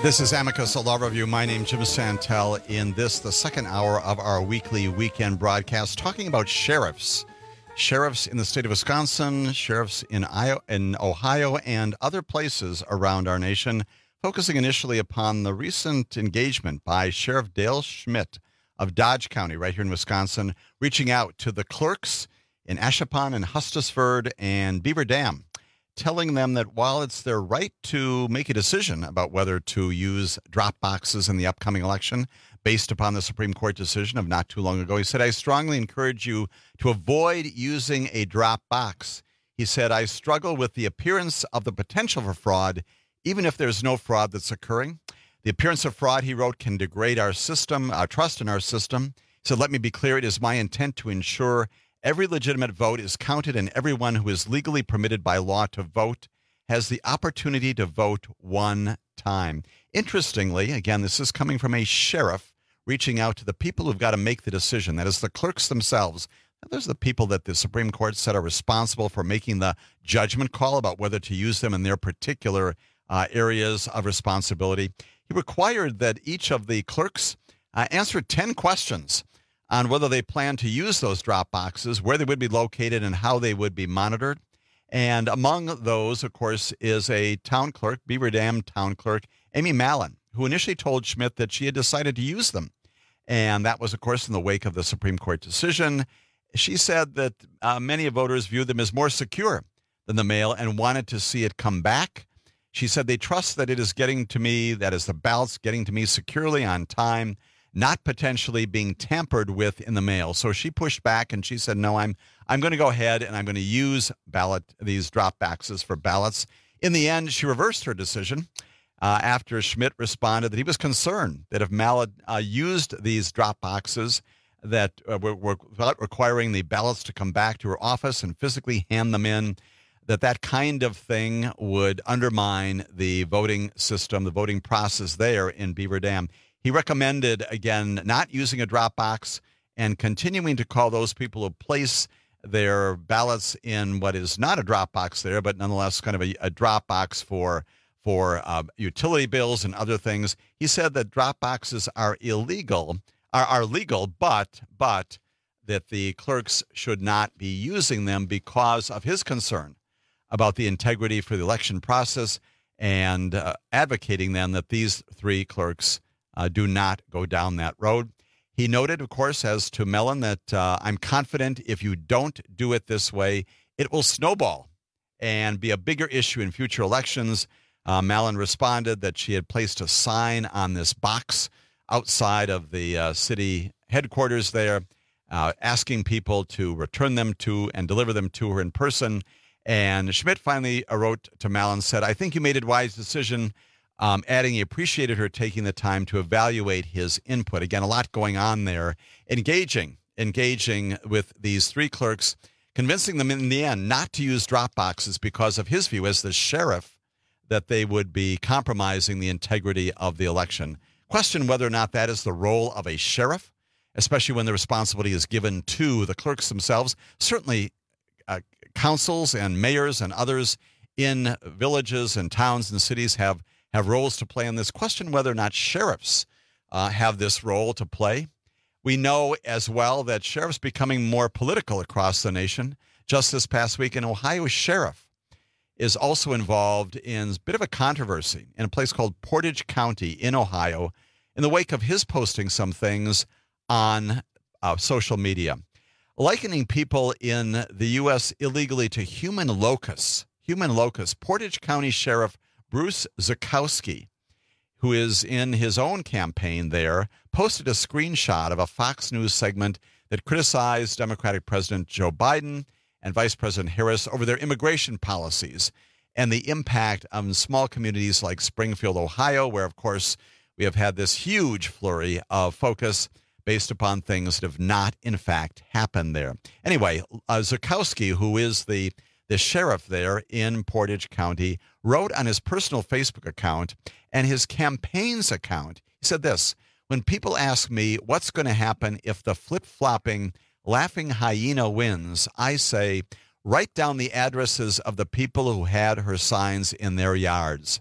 This is Amicus, a law review. My name is Jim Santel. In this, the second hour of our weekly weekend broadcast, talking about sheriffs. Sheriffs in the state of Wisconsin, sheriffs in Iowa, in Ohio, and other places around our nation, focusing initially upon the recent engagement by Sheriff Dale Schmidt of Dodge County, right here in Wisconsin, reaching out to the clerks in Ashapon and Hustisford and Beaver Dam, telling them that while it's their right to make a decision about whether to use drop boxes in the upcoming election, based upon the Supreme Court decision of not too long ago, he said, I strongly encourage you to avoid using a drop box. He said, I struggle with the appearance of the potential for fraud, even if there's no fraud that's occurring. The appearance of fraud, he wrote, can degrade our system, our trust in our system. He said, let me be clear, it is my intent to ensure every legitimate vote is counted and everyone who is legally permitted by law to vote has the opportunity to vote one time. Interestingly, again, this is coming from a sheriff reaching out to the people who've got to make the decision. That is the clerks themselves. Those are the people that the Supreme Court said are responsible for making the judgment call about whether to use them in their particular uh, areas of responsibility. He required that each of the clerks uh, answer ten questions on whether they plan to use those drop boxes, where they would be located, and how they would be monitored. And among those, of course, is a town clerk, Beaver Dam town clerk, Amy Mallon, who initially told Schmidt that she had decided to use them. And that was, of course, in the wake of the Supreme Court decision. She said that uh, many voters viewed them as more secure than the mail and wanted to see it come back. She said they trust that it is getting to me, that is the ballots getting to me securely on time, not potentially being tampered with in the mail. So she pushed back and she said, no, I'm I'm going to go ahead and I'm going to use ballot these drop boxes for ballots. In the end, she reversed her decision uh, after Schmidt responded that he was concerned that if Mallon uh, used these drop boxes that uh, were, were without requiring the ballots to come back to her office and physically hand them in, that that kind of thing would undermine the voting system, the voting process there in Beaver Dam. He recommended, again, not using a drop box and continuing to call those people who place their ballots in what is not a drop box there, but nonetheless kind of a, a drop box for for uh, utility bills and other things. He said that drop boxes are illegal, are, are legal, but but that the clerks should not be using them because of his concern about the integrity for the election process, and uh, advocating then that these three clerks Uh, do not go down that road. He noted, of course, as to Mallon, that uh, I'm confident if you don't do it this way, it will snowball and be a bigger issue in future elections. Uh, Mallon responded that she had placed a sign on this box outside of the uh, city headquarters there, uh, asking people to return them to and deliver them to her in person. And Schmidt finally wrote to Mallon, said, I think you made a wise decision, Um, adding he appreciated her taking the time to evaluate his input. Again, a lot going on there. Engaging, engaging with these three clerks, convincing them in the end not to use drop boxes because of his view as the sheriff that they would be compromising the integrity of the election. Question whether or not that is the role of a sheriff, especially when the responsibility is given to the clerks themselves. Certainly uh, councils and mayors and others in villages and towns and cities have have roles to play in this. Question whether or not sheriffs uh, have this role to play. We know as well that sheriffs becoming more political across the nation. Just this past week, an Ohio sheriff is also involved in a bit of a controversy in a place called Portage County in Ohio in the wake of his posting some things on uh, social media, likening people in the U S illegally to human locusts. Human locusts. Portage County Sheriff Bruce Zukowski, who is in his own campaign there, posted a screenshot of a Fox News segment that criticized Democratic President Joe Biden and Vice President Harris over their immigration policies and the impact on small communities like Springfield, Ohio, where, of course, we have had this huge flurry of focus based upon things that have not, in fact, happened there. Anyway, uh, Zukowski, who is the The sheriff there in Portage County, wrote on his personal Facebook account and his campaign's account. He said this, when people ask me what's going to happen if the flip-flopping laughing hyena wins, I say, write down the addresses of the people who had her signs in their yards.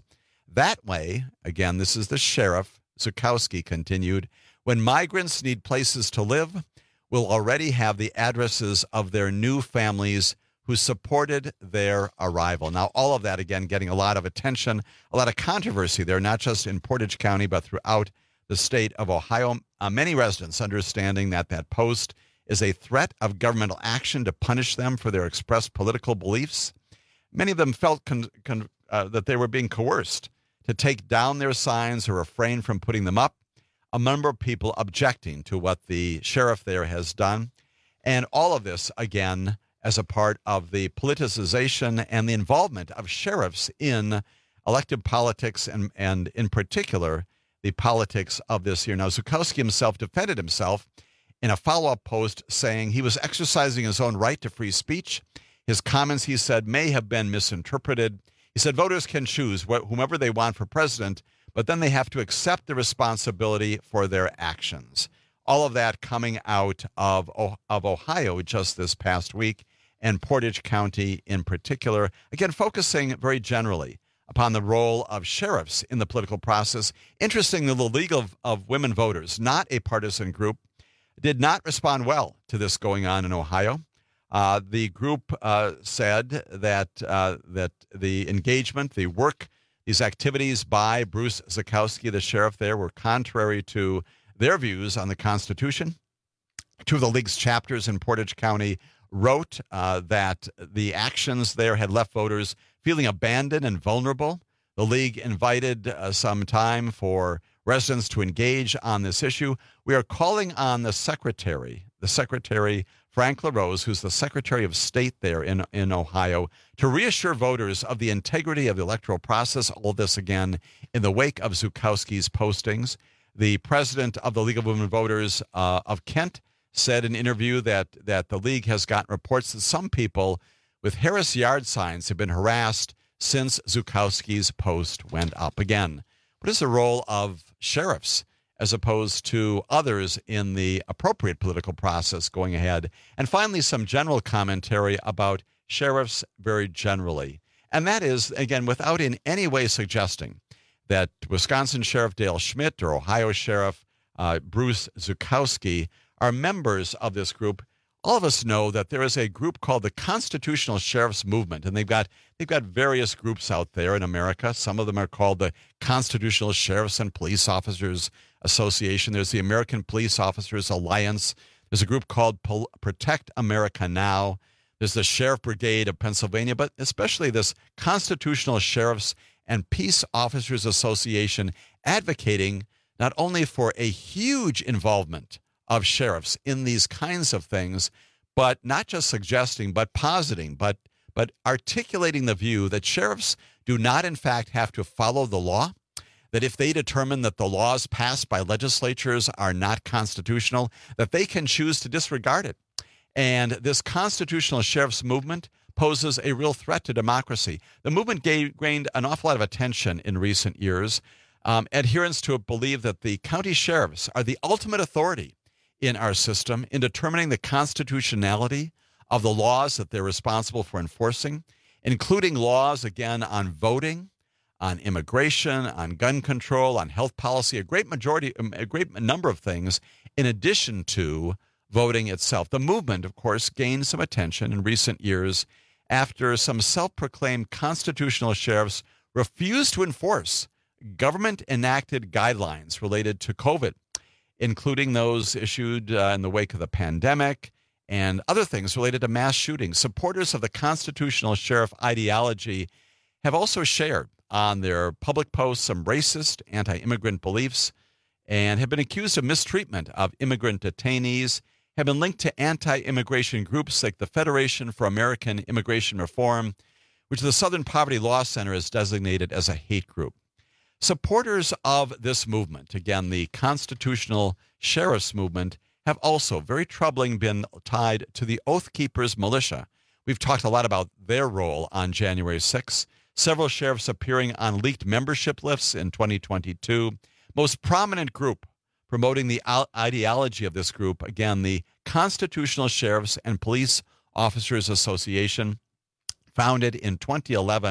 That way, again, this is the sheriff, Zukowski continued, when migrants need places to live, we'll already have the addresses of their new families who supported their arrival. Now, all of that, again, getting a lot of attention, a lot of controversy there, not just in Portage County, but throughout the state of Ohio. Uh, many residents understanding that that post is a threat of governmental action to punish them for their expressed political beliefs. Many of them felt con- con- uh, that they were being coerced to take down their signs or refrain from putting them up. A number of people objecting to what the sheriff there has done. And all of this, again, as a part of the politicization and the involvement of sheriffs in elective politics and, and in particular, the politics of this year. Now, Zukowski himself defended himself in a follow-up post saying he was exercising his own right to free speech. His comments, he said, may have been misinterpreted. He said voters can choose wh- whomever they want for president, but then they have to accept the responsibility for their actions. All of that coming out of, of Ohio just this past week, and Portage County in particular. Again, focusing very generally upon the role of sheriffs in the political process. Interesting, the League of, of Women Voters, not a partisan group, did not respond well to this going on in Ohio. Uh, the group uh, said that uh, that the engagement, the work, these activities by Bruce Zukowski, the sheriff there, were contrary to their views on the Constitution. Two of the league's chapters in Portage County wrote uh, that the actions there had left voters feeling abandoned and vulnerable. The league invited uh, some time for residents to engage on this issue. We are calling on the secretary, the secretary, Frank LaRose, who's the Secretary of State there in, in Ohio, to reassure voters of the integrity of the electoral process. All this, again, in the wake of Zukowski's postings. The president of the League of Women Voters uh, of Kent said in an interview that, that the league has gotten reports that some people with Harris yard signs have been harassed since Zukowski's post went up. Again, what is the role of sheriffs as opposed to others in the appropriate political process going ahead? And finally, some general commentary about sheriffs very generally. And that is, again, without in any way suggesting that Wisconsin Sheriff Dale Schmidt or Ohio Sheriff uh, Bruce Zukowski are members of this group. All of us know that there is a group called the Constitutional Sheriffs Movement, and they've got they've got various groups out there in America. Some of them are called the Constitutional Sheriffs and Police Officers Association. There's the American Police Officers Alliance. There's a group called Pol- Protect America Now. There's the Sheriff Brigade of Pennsylvania, but especially this Constitutional Sheriffs and Peace Officers Association advocating not only for a huge involvement of sheriffs in these kinds of things, but not just suggesting, but positing, but but articulating the view that sheriffs do not, in fact, have to follow the law, that if they determine that the laws passed by legislatures are not constitutional, that they can choose to disregard it. And this constitutional sheriffs movement poses a real threat to democracy. The movement gave, gained an awful lot of attention in recent years. Um, adherents to it believe that the county sheriffs are the ultimate authority in our system in determining the constitutionality of the laws that they're responsible for enforcing, including laws, again, on voting, on immigration, on gun control, on health policy, a great majority, a great number of things, in addition to voting itself. The movement, of course, gained some attention in recent years after some self-proclaimed constitutional sheriffs refused to enforce government-enacted guidelines related to COVID, including those issued uh, in the wake of the pandemic and other things related to mass shootings. Supporters of the constitutional sheriff ideology have also shared on their public posts some racist, anti-immigrant beliefs and have been accused of mistreatment of immigrant detainees, have been linked to anti-immigration groups like the Federation for American Immigration Reform, which the Southern Poverty Law Center has designated as a hate group. Supporters of this movement, again, the constitutional sheriffs movement, have also, very troubling, been tied to the Oath Keepers militia. We've talked a lot about their role on January sixth. Several sheriffs appearing on leaked membership lists in twenty twenty-two. Most prominent group promoting the ideology of this group, again, the Constitutional Sheriffs and Police Officers Association, founded in twenty eleven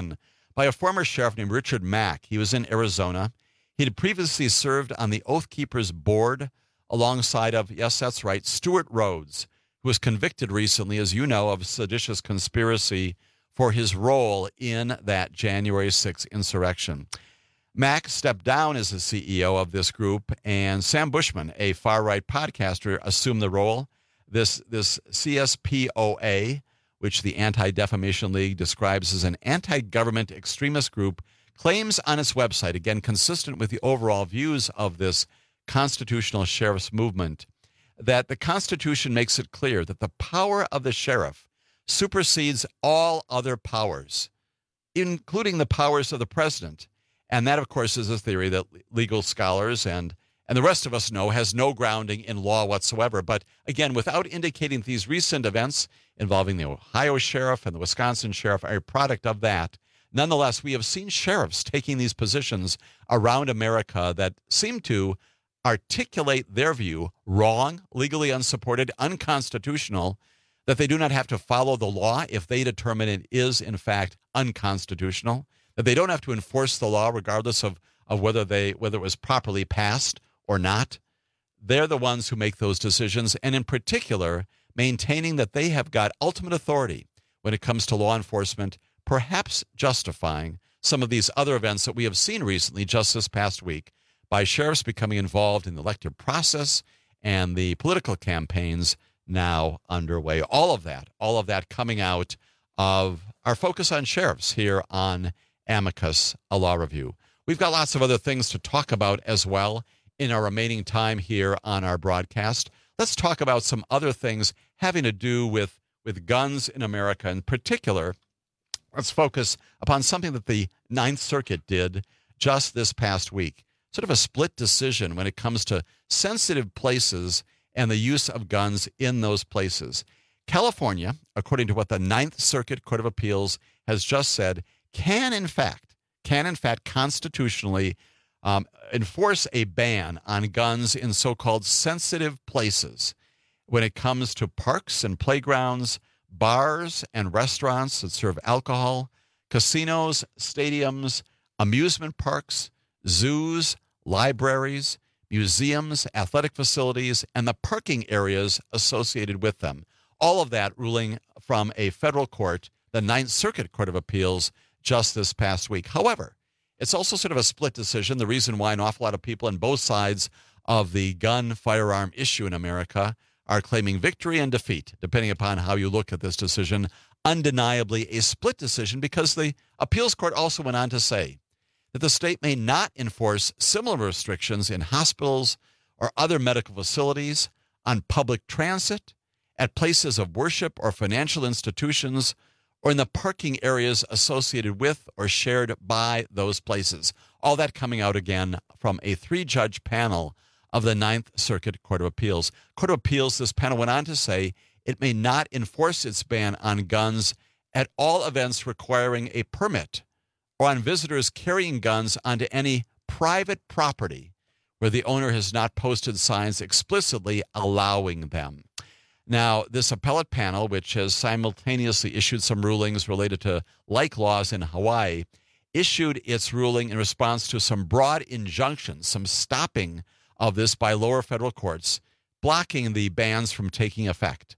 by a former sheriff named Richard Mack. He was in Arizona. He had previously served on the Oath Keepers Board alongside of, yes, that's right, Stuart Rhodes, who was convicted recently, as you know, of seditious conspiracy for his role in that January sixth insurrection. Mack stepped down as the C E O of this group, and Sam Bushman, a far-right podcaster, assumed the role. This, this C S P O A, which the Anti-Defamation League describes as an anti-government extremist group, claims on its website, again, consistent with the overall views of this constitutional sheriff's movement, that the Constitution makes it clear that the power of the sheriff supersedes all other powers, including the powers of the president. And that, of course, is a theory that legal scholars and, and the rest of us know has no grounding in law whatsoever. But again, without indicating these recent events involving the Ohio sheriff and the Wisconsin sheriff are a product of that, nonetheless, we have seen sheriffs taking these positions around America that seem to articulate their view wrong, legally unsupported, unconstitutional, that they do not have to follow the law if they determine it is, in fact, unconstitutional, that they don't have to enforce the law regardless of, of whether they whether it was properly passed or not. They're the ones who make those decisions, and in particular, maintaining that they have got ultimate authority when it comes to law enforcement, perhaps justifying some of these other events that we have seen recently, just this past week, by sheriffs becoming involved in the elective process and the political campaigns now underway. All of that, all of that coming out of our focus on sheriffs here on Amicus, a law review. We've got lots of other things to talk about as well in our remaining time here on our broadcast. Let's talk about some other things having to do with, with guns in America. In particular, let's focus upon something that the Ninth Circuit did just this past week. Sort of a split decision when it comes to sensitive places and the use of guns in those places. California, according to what the Ninth Circuit Court of Appeals has just said, can in fact, can in fact constitutionally um, enforce a ban on guns in so-called sensitive places when it comes to parks and playgrounds, bars and restaurants that serve alcohol, casinos, stadiums, amusement parks, zoos, libraries, museums, athletic facilities, and the parking areas associated with them. All of that ruling from a federal court, the Ninth Circuit Court of Appeals, just this past week. However, it's also sort of a split decision, the reason why an awful lot of people on both sides of the gun firearm issue in America are claiming victory and defeat, depending upon how you look at this decision. Undeniably a split decision, because the appeals court also went on to say that the state may not enforce similar restrictions in hospitals or other medical facilities, on public transit, at places of worship or financial institutions, or in the parking areas associated with or shared by those places. All that coming out again from a three-judge panel of the Ninth Circuit Court of Appeals. Court of Appeals, this panel went on to say it may not enforce its ban on guns at all events requiring a permit or on visitors carrying guns onto any private property where the owner has not posted signs explicitly allowing them. Now, this appellate panel, which has simultaneously issued some rulings related to like laws in Hawaii, issued its ruling in response to some broad injunctions, some stopping of this by lower federal courts, blocking the bans from taking effect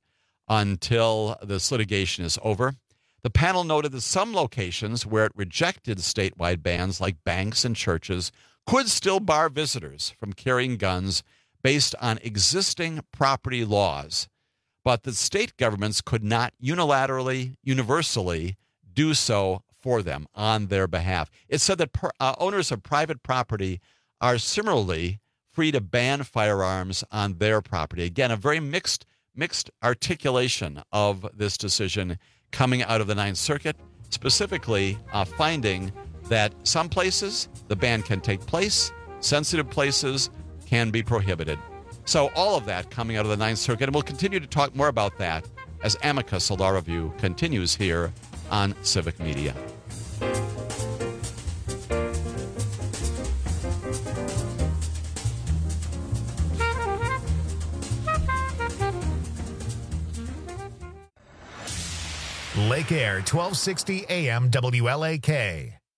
until this litigation is over. The panel noted that some locations where it rejected statewide bans, like banks and churches, could still bar visitors from carrying guns based on existing property laws, but that state governments could not unilaterally, universally do so for them on their behalf. It said that per, uh, owners of private property are similarly free to ban firearms on their property. Again, a very mixed mixed articulation of this decision coming out of the Ninth Circuit, specifically uh, finding that some places the ban can take place, sensitive places can be prohibited. So all of that coming out of the Ninth Circuit, and we'll continue to talk more about that as Amicus, a Law Review, continues here on Civic Media. Lake Air, twelve sixty A M W L A K.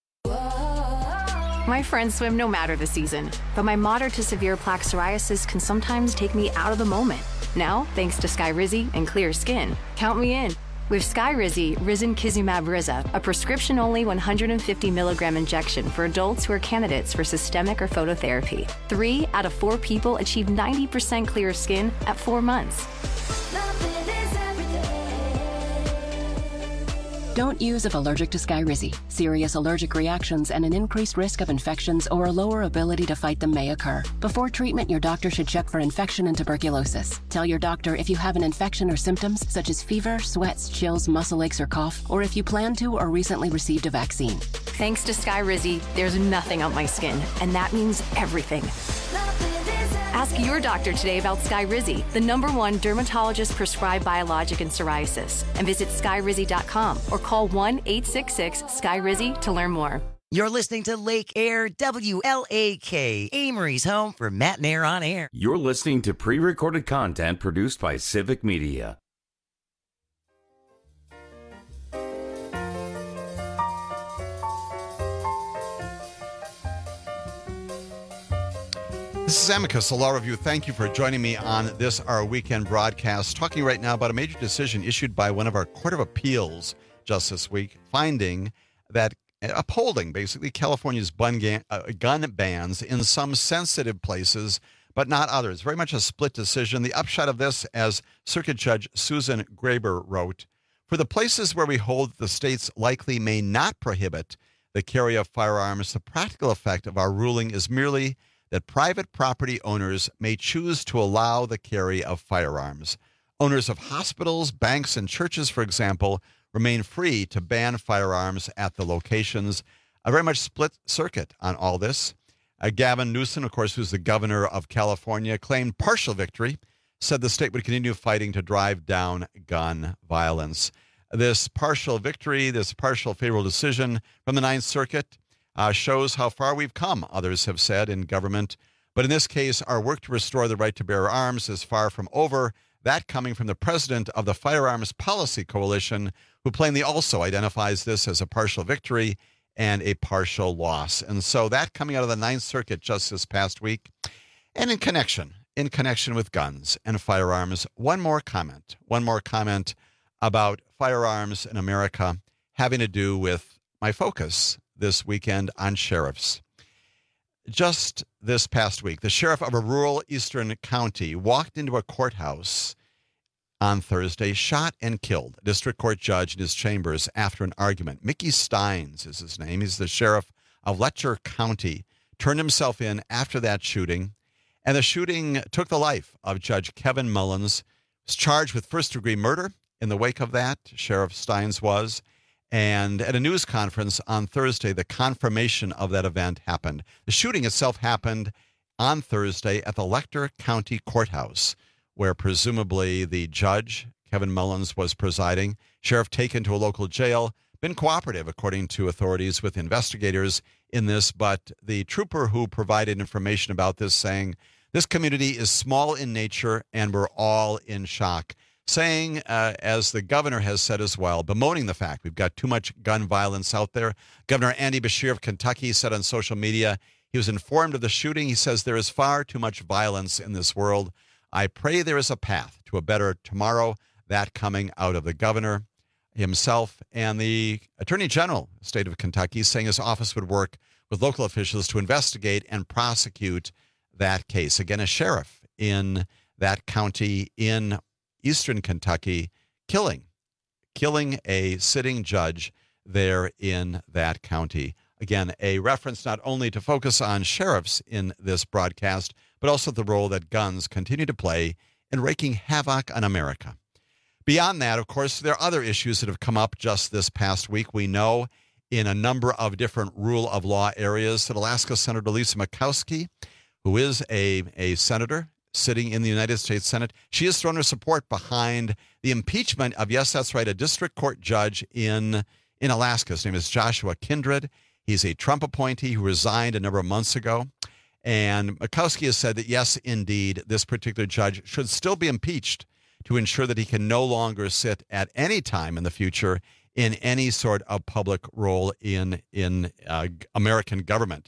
My friends swim no matter the season, but my moderate to severe plaque psoriasis can sometimes take me out of the moment. Now, thanks to Skyrizi and clear skin, count me in. With Skyrizi, Risankizumab Riza, a prescription-only one hundred fifty milligram injection for adults who are candidates for systemic or phototherapy. Three out of four people achieve ninety percent clear skin at four months. Don't use if allergic to Skyrizi. Serious allergic reactions and an increased risk of infections or a lower ability to fight them may occur. Before treatment, your doctor should check for infection and tuberculosis. Tell your doctor if you have an infection or symptoms such as fever, sweats, chills, muscle aches, or cough, or if you plan to or recently received a vaccine. Thanks to Skyrizi, there's nothing on my skin, and that means everything. Ask your doctor today about Skyrizi, the number one dermatologist-prescribed biologic in psoriasis, and visit skyrizi dot com or call one eight six six Skyrizi to learn more. You're listening to Lake Air, W L A K, Amory's home for Matt and Air on Air. You're listening to pre-recorded content produced by Civic Media. This is Amicus, a law review. Thank you for joining me on this, our weekend broadcast, talking right now about a major decision issued by one of our Court of Appeals just this week, finding that, upholding basically California's gun bans in some sensitive places, but not others. Very much a split decision. The upshot of this, as Circuit Judge Susan Graber wrote, for the places where we hold that the states likely may not prohibit the carry of firearms, the practical effect of our ruling is merely that private property owners may choose to allow the carry of firearms. Owners of hospitals, banks, and churches, for example, remain free to ban firearms at the locations. A very much split circuit on all this. Uh, Gavin Newsom, of course, who's the governor of California, claimed partial victory, said the state would continue fighting to drive down gun violence. This partial victory, this partial favorable decision from the Ninth Circuit, Uh, shows how far we've come, others have said, in government. But in this case, our work to restore the right to bear arms is far from over. That coming from the president of the Firearms Policy Coalition, who plainly also identifies this as a partial victory and a partial loss. And so that coming out of the Ninth Circuit just this past week. And in connection, in connection with guns and firearms, one more comment, one more comment about firearms in America having to do with my focus this weekend on sheriffs. Just this past week, the sheriff of a rural eastern county walked into a courthouse on Thursday, shot and killed a district court judge in his chambers after an argument. Mickey Steins is his name. He's the sheriff of Letcher County. Turned himself in after that shooting, and the shooting took the life of Judge Kevin Mullins. He was charged with first-degree murder in the wake of that, Sheriff Steins was. And at a news conference on Thursday, the confirmation of that event happened. The shooting itself happened on Thursday at the Letcher County Courthouse, where presumably the judge, Kevin Mullins, was presiding. Sheriff taken to a local jail, been cooperative, according to authorities, with investigators in this. But the trooper who provided information about this saying, this community is small in nature and we're all in shock. Saying, uh, as the governor has said as well, bemoaning the fact we've got too much gun violence out there. Governor Andy Beshear of Kentucky said on social media he was informed of the shooting. He says there is far too much violence in this world. I pray there is a path to a better tomorrow. That coming out of the governor himself and the Attorney General of the state of Kentucky, saying his office would work with local officials to investigate and prosecute that case. Again, a sheriff in that county in Eastern Kentucky, killing, killing a sitting judge there in that county. Again, a reference not only to focus on sheriffs in this broadcast, but also the role that guns continue to play in wreaking havoc on America. Beyond that, of course, there are other issues that have come up just this past week. We know in a number of different rule of law areas that Alaska Senator Lisa Murkowski, who is a, a senator, sitting in the United States Senate, she has thrown her support behind the impeachment of, yes, that's right, a district court judge in, in Alaska. His name is Joshua Kindred. He's a Trump appointee who resigned a number of months ago. And Murkowski has said that, yes, indeed, this particular judge should still be impeached to ensure that he can no longer sit at any time in the future in any sort of public role in, in uh, American government.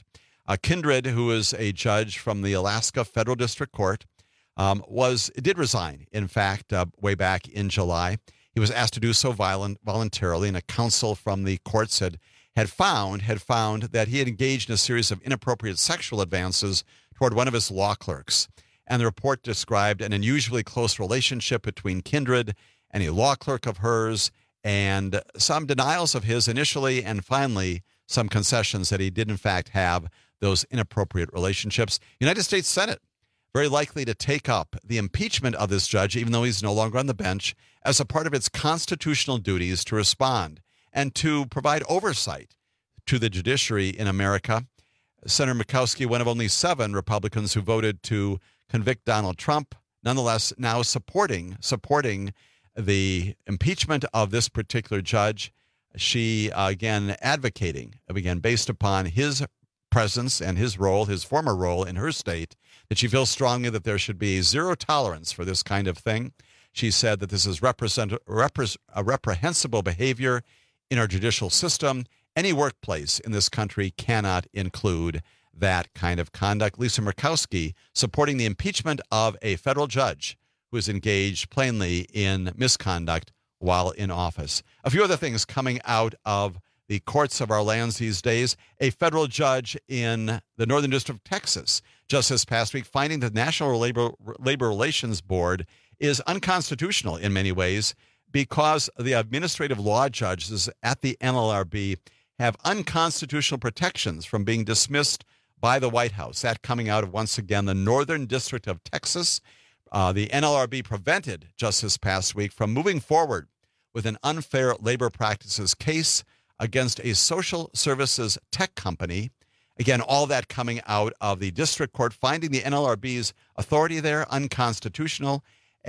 Uh, Kindred, who is a judge from the Alaska Federal District Court, um, was did resign, in fact, uh, way back in July. He was asked to do so violent, voluntarily, and a counsel from the courts had, had, found, had found that he had engaged in a series of inappropriate sexual advances toward one of his law clerks. And the report described an unusually close relationship between Kindred and a law clerk of hers, and some denials of his initially, and finally some concessions that he did in fact have those inappropriate relationships. United States Senate, very likely to take up the impeachment of this judge, even though he's no longer on the bench, as a part of its constitutional duties to respond and to provide oversight to the judiciary in America. Senator Murkowski, one of only seven Republicans who voted to convict Donald Trump, nonetheless now supporting supporting the impeachment of this particular judge. She, uh, again, advocating, again, based upon his presence and his role, his former role in her state, that she feels strongly that there should be zero tolerance for this kind of thing. She said that this is represent, repre, a reprehensible behavior in our judicial system. Any workplace in this country cannot include that kind of conduct. Lisa Murkowski supporting the impeachment of a federal judge who is engaged plainly in misconduct while in office. A few other things coming out of the courts of our lands these days. A federal judge in the Northern District of Texas just this past week finding the National Labor, Labor Relations Board is unconstitutional in many ways because the administrative law judges at the N L R B have unconstitutional protections from being dismissed by the White House. That coming out of, once again, the Northern District of Texas. Uh, the N L R B prevented just this past week from moving forward with an unfair labor practices case against a social services tech company. Again, all that coming out of the district court, finding the N L R B's authority there unconstitutional,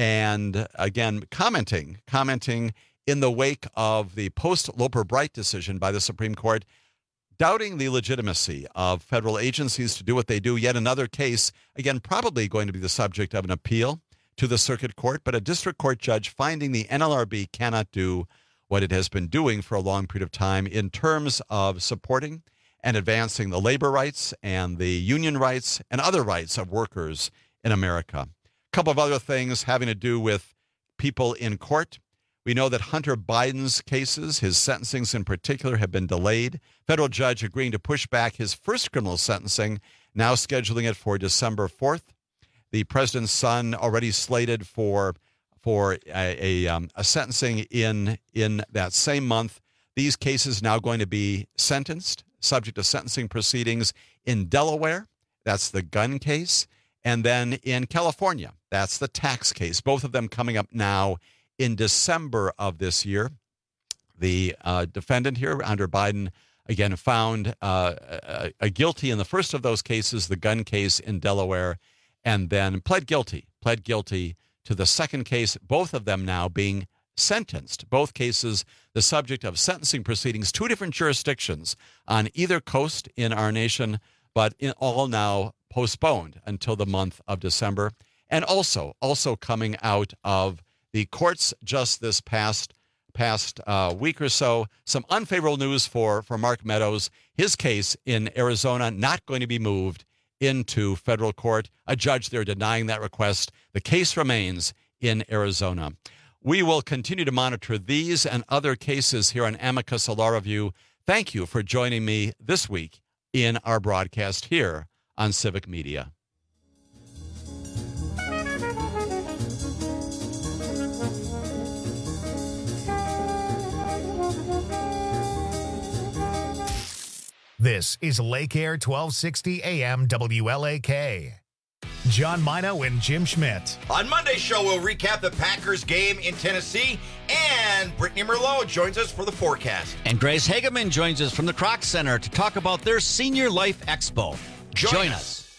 and again, commenting, commenting in the wake of the post-Loper Bright decision by the Supreme Court, doubting the legitimacy of federal agencies to do what they do. Yet another case, again, probably going to be the subject of an appeal to the circuit court, but a district court judge finding the N L R B cannot do what it has been doing for a long period of time in terms of supporting and advancing the labor rights and the union rights and other rights of workers in America. A couple of other things having to do with people in court. We know that Hunter Biden's cases, his sentencings in particular, have been delayed. Federal judge agreeing to push back his first criminal sentencing, now scheduling it for December fourth. The president's son already slated for for a, a, um, a sentencing in in that same month. These cases now going to be sentenced, subject to sentencing proceedings in Delaware. That's the gun case. And then in California, that's the tax case. Both of them coming up now in December of this year. The uh, defendant here, Hunter Biden, again found uh, a, a guilty in the first of those cases, the gun case in Delaware, and then pled guilty, pled guilty to the second case, both of them now being sentenced. Both cases the subject of sentencing proceedings, two different jurisdictions on either coast in our nation, but in all now postponed until the month of December. And also, also coming out of the courts just this past past uh, week or so, some unfavorable news for, for Mark Meadows. His case in Arizona not going to be moved into federal court. A judge there denying that request. The case remains in Arizona. We will continue to monitor these and other cases here on Amicus Law Review. Thank you for joining me this week in our broadcast here on Civic Media. This is Lake Air twelve sixty A M W L A K. John Mino and Jim Schmidt. On Monday's show, we'll recap the Packers game in Tennessee, and Brittany Merlot joins us for the forecast. And Grace Hageman joins us from the Kroc Center to talk about their Senior Life Expo. Join, Join us. us.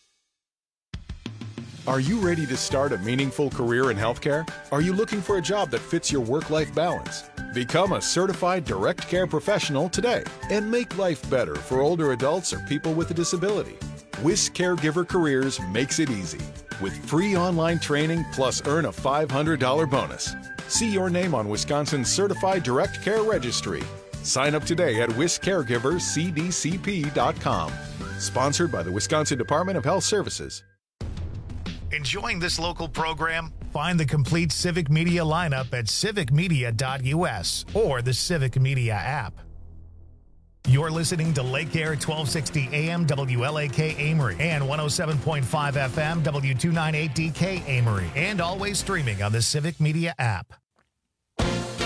Are you ready to start a meaningful career in healthcare? Are you looking for a job that fits your work-life balance? Become a certified direct care professional today and make life better for older adults or people with a disability. Wisc Caregiver Careers makes it easy with free online training plus earn a five hundred dollars bonus. See your name on Wisconsin's Certified Direct Care Registry. Sign up today at wisc caregiver c d c p dot com. Sponsored by the Wisconsin Department of Health Services. Enjoying this local program? Find the complete Civic Media lineup at civic media dot u s or the Civic Media app. You're listening to Lake Air twelve sixty A M W L A K Amory and one oh seven point five F M W two ninety-eight D K Amory, and always streaming on the Civic Media app.